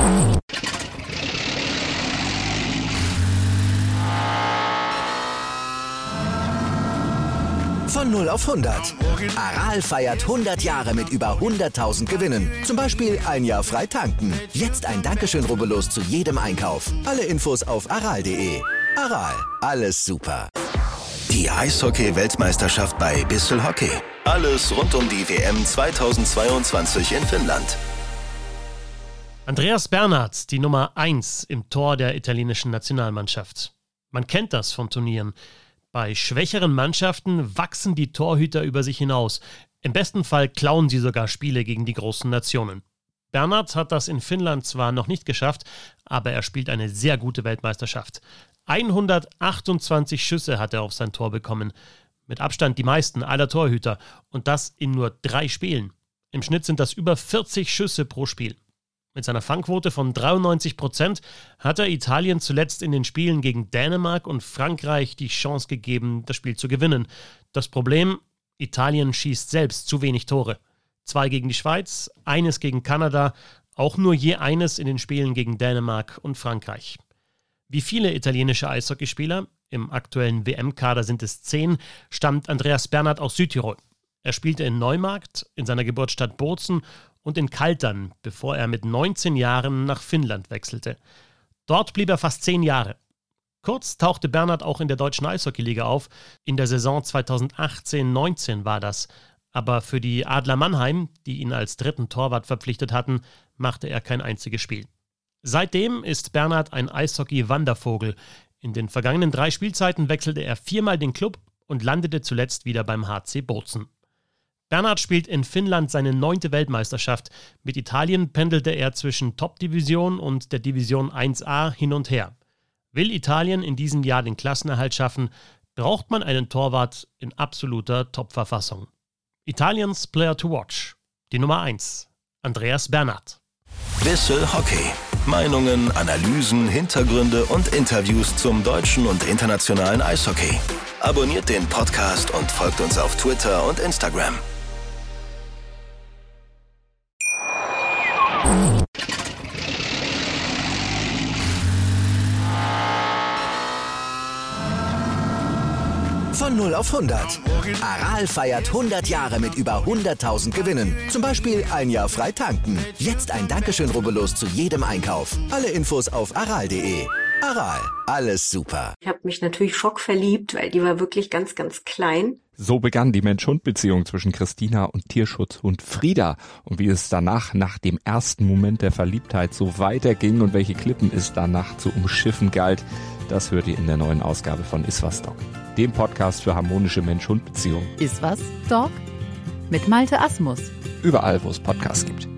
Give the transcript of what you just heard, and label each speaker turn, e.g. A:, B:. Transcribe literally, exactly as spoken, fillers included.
A: Von null auf hundert. Aral feiert hundert Jahre mit über hunderttausend Gewinnen. Zum Beispiel ein Jahr frei tanken. Jetzt ein Dankeschön, rubbellos zu jedem Einkauf. Alle Infos auf aral punkt de. Aral, alles super. Die Eishockey-Weltmeisterschaft bei Bissell Hockey. Alles rund um die W M zweitausendzweiundzwanzig in Finnland.
B: Andreas Bernhard, die Nummer eins im Tor der italienischen Nationalmannschaft. Man kennt das von Turnieren. Bei schwächeren Mannschaften wachsen die Torhüter über sich hinaus. Im besten Fall klauen sie sogar Spiele gegen die großen Nationen. Bernhard hat das in Finnland zwar noch nicht geschafft, aber er spielt eine sehr gute Weltmeisterschaft. hundertachtundzwanzig Schüsse hat er auf sein Tor bekommen. Mit Abstand die meisten aller Torhüter. Und das in nur drei Spielen. Im Schnitt sind das über vierzig Schüsse pro Spiel. Mit seiner Fangquote von dreiundneunzig Prozent hat er Italien zuletzt in den Spielen gegen Dänemark und Frankreich die Chance gegeben, das Spiel zu gewinnen. Das Problem: Italien schießt selbst zu wenig Tore. Zwei gegen die Schweiz, eines gegen Kanada, auch nur je eines in den Spielen gegen Dänemark und Frankreich. Wie viele italienische Eishockeyspieler, im aktuellen W M-Kader sind es zehn, stammt Andreas Bernhard aus Südtirol. Er spielte in Neumarkt, in seiner Geburtsstadt Bozen und in Kaltern, bevor er mit neunzehn Jahren nach Finnland wechselte. Dort blieb er fast zehn Jahre. Kurz tauchte Bernhard auch in der deutschen Eishockeyliga auf. In der Saison zweitausendachtzehn neunzehn war das. Aber für die Adler Mannheim, die ihn als dritten Torwart verpflichtet hatten, machte er kein einziges Spiel. Seitdem ist Bernhard ein Eishockey-Wandervogel. In den vergangenen drei Spielzeiten wechselte er viermal den Club und landete zuletzt wieder beim H C Bozen. Bernhard spielt in Finnland seine neunte Weltmeisterschaft. Mit Italien pendelte er zwischen Top-Division und der Division eins a hin und her. Will Italien in diesem Jahr den Klassenerhalt schaffen, braucht man einen Torwart in absoluter Top-Verfassung. Italiens Player to Watch. Die Nummer eins. Andreas Bernhard.
A: Bissell Hockey. Meinungen, Analysen, Hintergründe und Interviews zum deutschen und internationalen Eishockey. Abonniert den Podcast und folgt uns auf Twitter und Instagram. Von null auf hundert. Aral feiert hundert Jahre mit über hunderttausend Gewinnen. Zum Beispiel ein Jahr frei tanken. Jetzt ein Dankeschön, rubbellos zu jedem Einkauf. Alle Infos auf aral punkt de. Aral, alles super.
C: Ich habe mich natürlich schockverliebt, weil die war wirklich ganz, ganz klein.
D: So begann die Mensch-Hund-Beziehung zwischen Christina und Tierschutzhund Frieda. Und wie es danach, nach dem ersten Moment der Verliebtheit, so weiterging und welche Klippen es danach zu umschiffen galt, das hört ihr in der neuen Ausgabe von Iswas Dog, dem Podcast für harmonische Mensch-Hund-Beziehungen.
E: Iswas Dog? Mit Malte Asmus.
D: Überall, wo es Podcasts gibt.